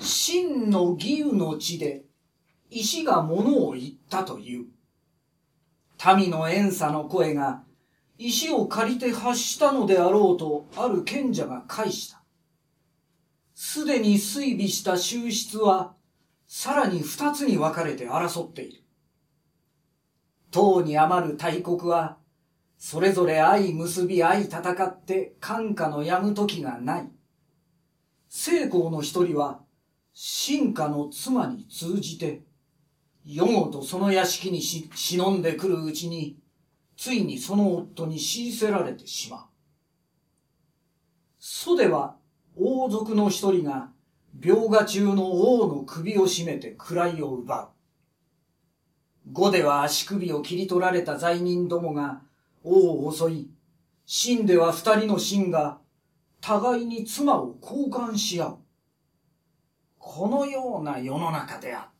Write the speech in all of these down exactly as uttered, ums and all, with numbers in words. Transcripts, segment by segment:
秦の義勇の地で石が物を言ったという。民の怨嗟の声が石を借りて発したのであろうとある賢者が返した。すでに追尾した宗室はさらに二つに分かれて争っている。唐に余る大国はそれぞれ相結び相戦って冠夏の止む時がない。成功の一人は臣下の妻に通じて夜ごとその屋敷にし忍んでくるうちについにその夫に強いせられてしまう。蘇では王族の一人が病餓中の王の首を絞めて位を奪う。呉では足首を切り取られた罪人どもが王を襲い、秦では二人の臣が互いに妻を交換し合う。このような世の中であった。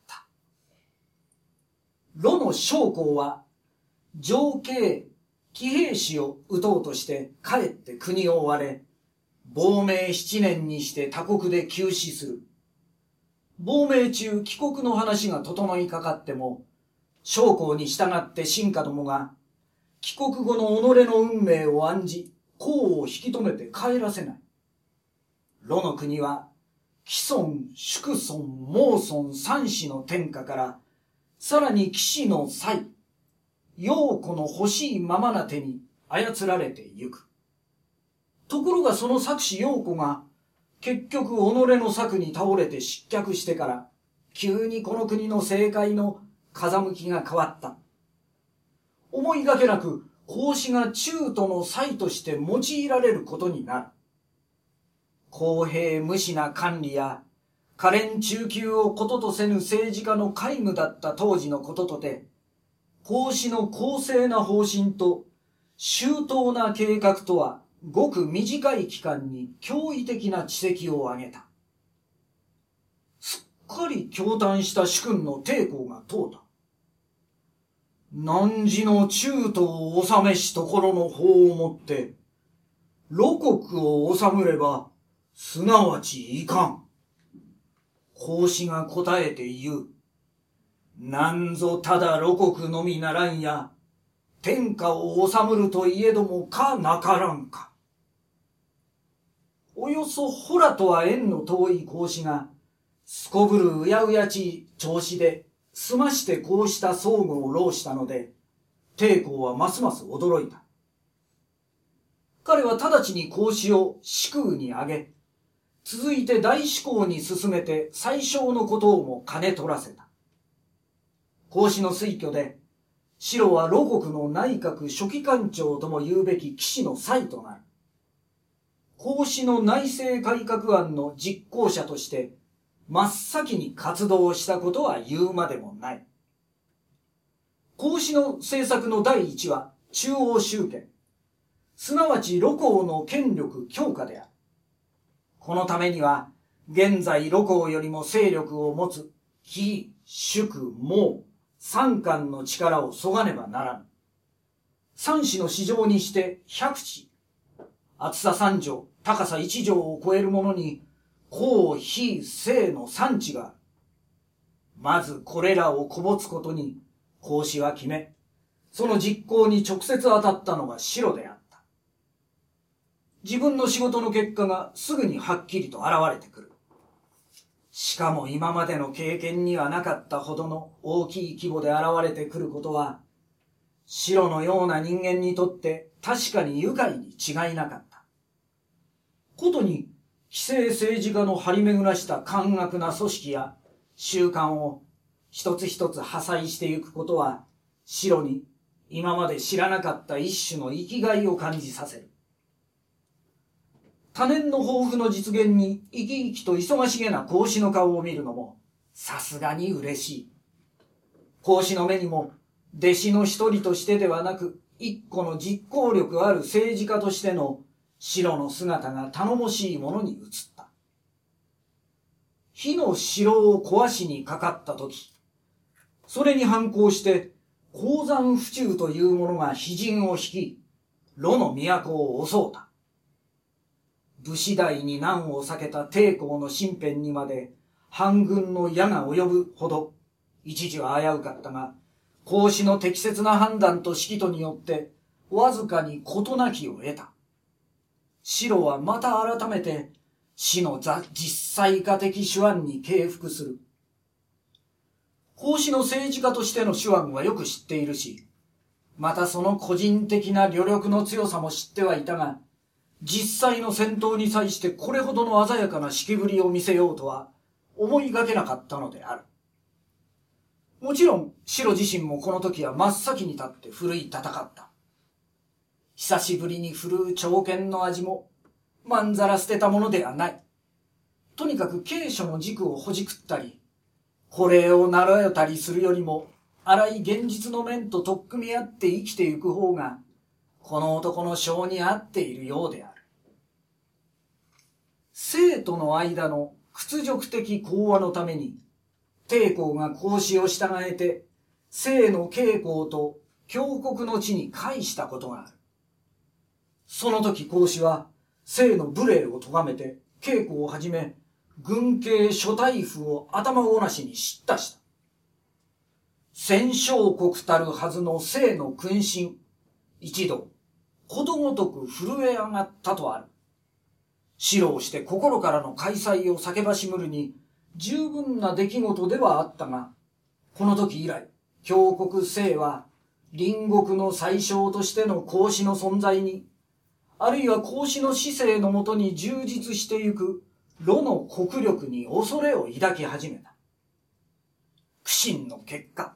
呂の将校は上卿騎兵士を討とうとして帰って国を追われ、亡命七年にして他国で急死する。亡命中帰国の話が整いかかっても、将校に従って臣下どもが帰国後の己の運命を案じ、功を引き止めて帰らせない。呂の国は貴孫、祝孫、孟孫三子の天下から、さらに騎士の才、陽子の欲しいままな手に操られてゆく。ところがその策士陽子が、結局己の策に倒れて失脚してから、急にこの国の政界の風向きが変わった。思いがけなく、孔子が中途の才として用いられることになる。公平無私な管理や、可憐中給をこととせぬ政治家の皆無だった当時のこととて、孔子の公正な方針と周到な計画とは、ごく短い期間に驚異的な知跡を上げた。すっかり驚嘆した主君の抵抗が問うた。汝の中途を治めしところの法をもって、露国を治むれば、すなわちいかん。孔子が答えて言う。なんぞただ露国のみならんや、天下を治むるといえどもかなからんか。およそほらとは縁の遠い孔子が、すこぶるうやうやちい調子で、すましてこうした相互を浪したので、抵抗はますます驚いた。彼は直ちに孔子を四空に挙げ、続いて大志向に進めて最小のことをも兼ね取らせた。孔子の推挙で、白は露国の内閣書記官長とも言うべき騎士の才となる。孔子の内政改革案の実行者として、真っ先に活動したことは言うまでもない。孔子の政策の第一は中央集権、すなわち露公の権力強化である。このためには、現在露公よりも勢力を持つ紀、祝、孟、三官の力をそがねばならぬ。三子の市場にして百地、厚さ三丈、高さ一丈を超えるものに、公、非、正の産地がある。まずこれらをこぼつことに、孔子は決め、その実行に直接当たったのが白であった。自分の仕事の結果がすぐにはっきりと現れてくる。しかも今までの経験にはなかったほどの大きい規模で現れてくることは、白のような人間にとって確かに愉快に違いなかった。ことに、既成政治家の張り巡らした簡悪な組織や習慣を一つ一つ破砕していくことは、白に今まで知らなかった一種の生きがいを感じさせる。多年の抱負の実現に生き生きと忙しげな孔子の顔を見るのもさすがに嬉しい。孔子の目にも弟子の一人としてではなく、一個の実行力ある政治家としての白の姿が頼もしいものに映った。火の城を壊しにかかったとき、それに反抗して鉱山府中という者が非人を率い、呂の都を襲うた。武士代に難を避けた帝公の身辺にまで反軍の矢が及ぶほど一時は危うかったが、孔子の適切な判断と指揮とによってわずかに事なきを得た。白はまた改めて死の実際化的手腕に敬服する。孔子の政治家としての手腕はよく知っているし、またその個人的な旅力の強さも知ってはいたが、実際の戦闘に際してこれほどの鮮やかな指揮ぶりを見せようとは思いがけなかったのである。もちろん、白自身もこの時は真っ先に立って奮い戦った。久しぶりに振るう長剣の味も、まんざら捨てたものではない。とにかく継書の軸をほじくったり、これを習えたりするよりも、荒い現実の面と取っ組み合って生きてゆく方が、この男の性に合っているようである。生との間の屈辱的講和のために、帝公が孔子を従えて、生の稽古と強国の地に返したことがある。その時孔子は、生の無礼を咎めて、稽古をはじめ、軍警諸大夫を頭ごなしに叱咤した。戦勝国たるはずの生の君臣、一同、ことごとく震え上がったとある。指導して心からの開催を叫ばしむるに十分な出来事ではあったが、この時以来、強国生は隣国の宰相としての孔子の存在に、あるいは孔子の姿勢のもとに充実してゆく呂の国力に恐れを抱き始めた。苦心の結果、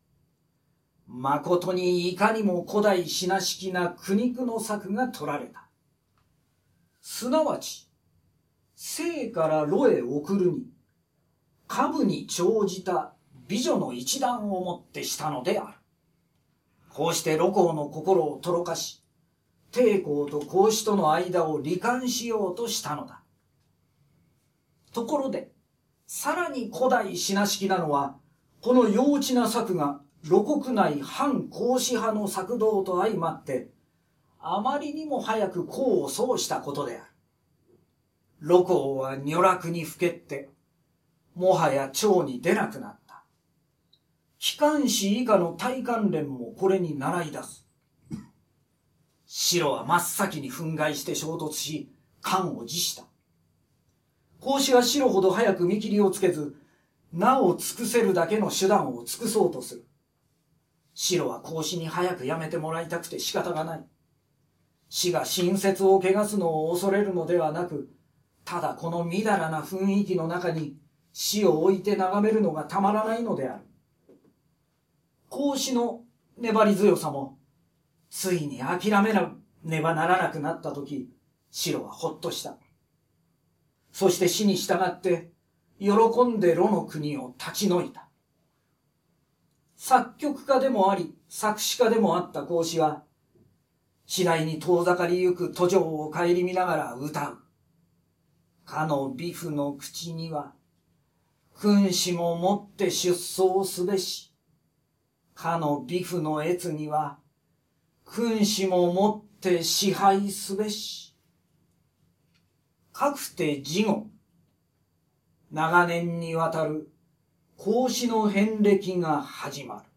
誠にいかにも古代品式な苦肉の策が取られた。すなわち、生から呂へ送るに、下部に長じた美女の一段をもってしたのである。こうして呂公の心をとろかし、帝公と孔子との間を罹患しようとしたのだ。ところで、さらに古代品式なのは、この幼稚な策が呂国内反孔子派の策動と相まって、あまりにも早く功を奏したことである。呂公は如落にふけって、もはや朝に出なくなった。機関士以下の大官連もこれに習い出す。白は真っ先に憤慨して衝突し、官を辞した。孔子は白ほど早く見切りをつけず、名を尽くせるだけの手段を尽くそうとする。白は孔子に早くやめてもらいたくて仕方がない。死が親切を汚すのを恐れるのではなく、ただこのみだらな雰囲気の中に死を置いて眺めるのがたまらないのである。孔子の粘り強さも、ついに諦めなねばならなくなったとき、白はほっとした。そして死に従って、喜んで呂の国を立ち退いた。作曲家でもあり、作詞家でもあった孔子は、次第に遠ざかりゆく途上を顧みながら歌う。かの美婦の口には、君子ももって出走すべし。かの美婦の悦には、君子ももって支配すべし。かくて事後、長年にわたる孔子の遍歴が始まる。